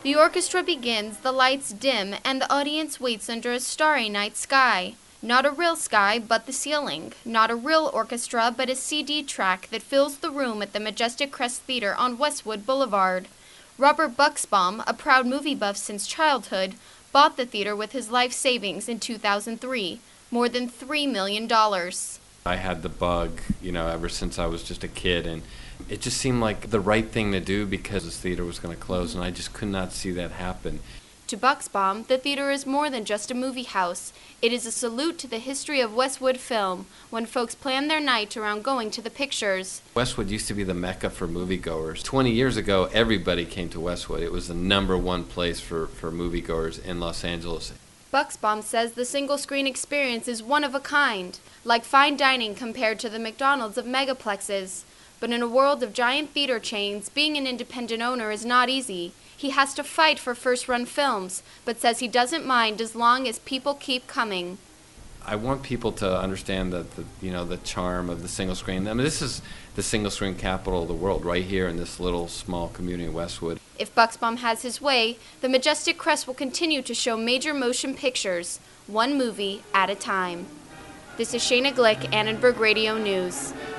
The orchestra begins, the lights dim, and the audience waits under a starry night sky. Not a real sky, but the ceiling. Not a real orchestra, but a CD track that fills the room at the Majestic Crest Theater on Westwood Boulevard. Robert Buxbaum, a proud movie buff since childhood, bought the theater with his life savings in 2003, more than $3 million. I had the bug, ever since I was just a kid, and it just seemed like the right thing to do because this theater was going to close, and I just could not see that happen. To Buxbaum, the theater is more than just a movie house. It is a salute to the history of Westwood film, when folks plan their night around going to the pictures. Westwood used to be the mecca for moviegoers. 20 years ago, everybody came to Westwood. It was the #1 place for moviegoers in Los Angeles. Buxbaum says the single-screen experience is one of a kind, like fine dining compared to the McDonald's of megaplexes. But in a world of giant theater chains, being an independent owner is not easy. He has to fight for first-run films, but says he doesn't mind as long as people keep coming. I want people to understand that the charm of the single screen. I mean, this is the single screen capital of the world, right here in this little small community in Westwood. If Buxbaum has his way, the Majestic Crest will continue to show major motion pictures, one movie at a time. This is Shayna Glick, Annenberg Radio News.